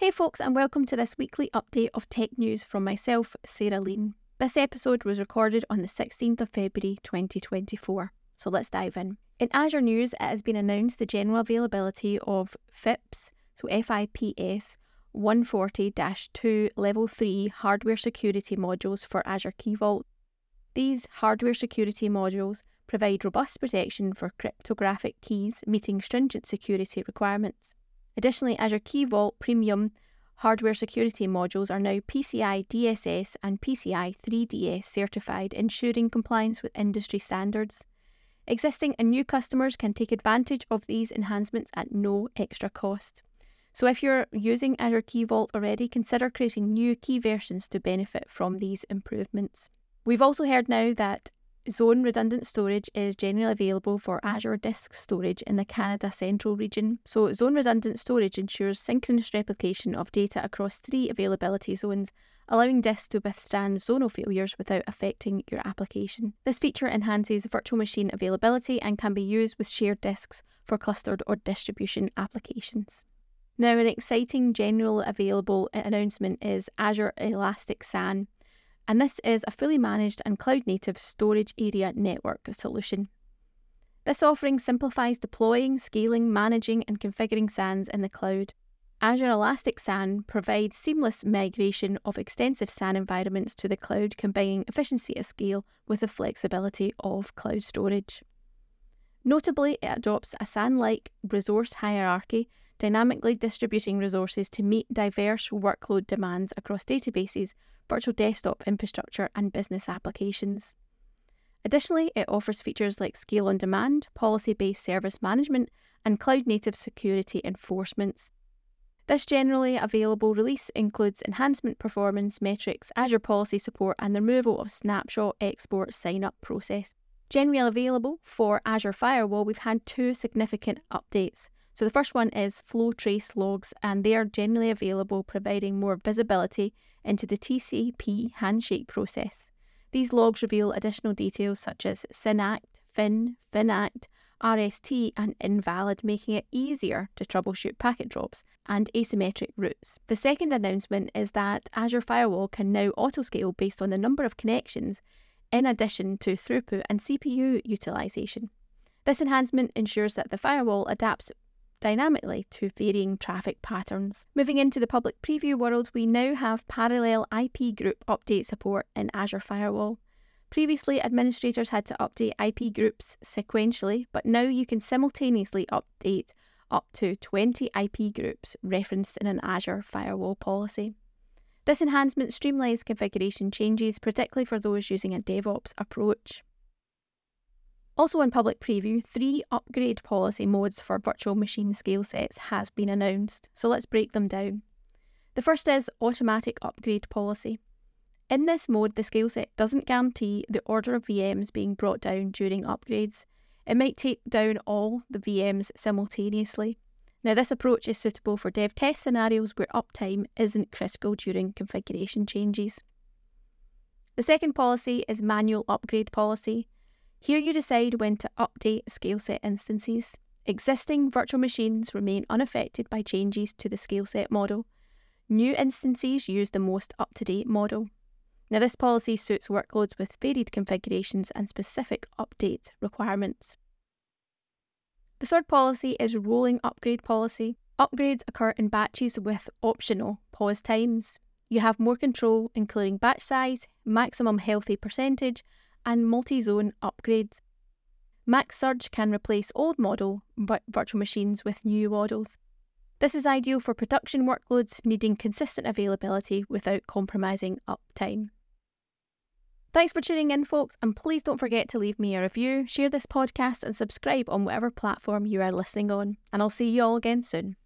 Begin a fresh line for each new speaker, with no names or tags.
Hey folks, and welcome to this weekly update of tech news from myself, Sarah Lean. This episode was recorded on the 16th of February 2024, so let's dive in. In Azure news, it has been announced the general availability of FIPS, so FIPS 140-2 Level 3 hardware security modules for Azure Key Vault. These hardware security modules provide robust protection for cryptographic keys meeting stringent security requirements. Additionally, Azure Key Vault Premium hardware security modules are now PCI DSS and PCI 3DS certified, ensuring compliance with industry standards. Existing and new customers can take advantage of these enhancements at no extra cost. So if you're using Azure Key Vault already, consider creating new key versions to benefit from these improvements. We've also heard now that Zone Redundant Storage is generally available for Azure Disk Storage in the Canada Central region. So Zone Redundant Storage ensures synchronous replication of data across 3 availability zones, allowing disks to withstand zonal failures without affecting your application. This feature enhances virtual machine availability and can be used with shared disks for clustered or distribution applications. Now, an exciting general available announcement is Azure Elastic SAN. And this is a fully managed and cloud-native storage area network solution. This offering simplifies deploying, scaling, managing and configuring SANs in the cloud. Azure Elastic SAN provides seamless migration of extensive SAN environments to the cloud, combining efficiency at scale with the flexibility of cloud storage. Notably, it adopts a SAN-like resource hierarchy, dynamically distributing resources to meet diverse workload demands across databases, virtual desktop infrastructure and business applications. Additionally, it offers features like scale on demand, policy-based service management, and cloud-native security enforcements. This generally available release includes enhancement performance metrics, Azure policy support, and the removal of snapshot export sign-up process. Generally available for Azure Firewall, we've had 2 significant updates. So the first one is flow trace logs, and they are generally available, providing more visibility into the TCP handshake process. These logs reveal additional details such as SYN-ACK, FIN, FIN-ACK, RST and invalid, making it easier to troubleshoot packet drops and asymmetric routes. The second announcement is that Azure Firewall can now autoscale based on the number of connections, in addition to throughput and CPU utilization. This enhancement ensures that the firewall adapts dynamically to varying traffic patterns. Moving into the public preview world, we now have parallel IP group update support in Azure Firewall. Previously, administrators had to update IP groups sequentially, but now you can simultaneously update up to 20 IP groups referenced in an Azure Firewall policy. This enhancement streamlines configuration changes, particularly for those using a DevOps approach. Also in public preview, 3 upgrade policy modes for virtual machine scale sets has been announced, so let's break them down. The first is automatic upgrade policy. In this mode, the scale set doesn't guarantee the order of VMs being brought down during upgrades. It might take down all the VMs simultaneously. Now, this approach is suitable for dev test scenarios where uptime isn't critical during configuration changes. The second policy is manual upgrade policy. Here you decide when to update scale set instances. Existing virtual machines remain unaffected by changes to the scale set model. New instances use the most up-to-date model. Now, this policy suits workloads with varied configurations and specific update requirements. The third policy is rolling upgrade policy. Upgrades occur in batches with optional pause times. You have more control, including batch size, maximum healthy percentage, and multi-zone upgrades. Max Surge can replace old model virtual machines with new models. This is ideal for production workloads needing consistent availability without compromising uptime. Thanks for tuning in, folks, and please don't forget to leave me a review, share this podcast and subscribe on whatever platform you are listening on. And I'll see you all again soon.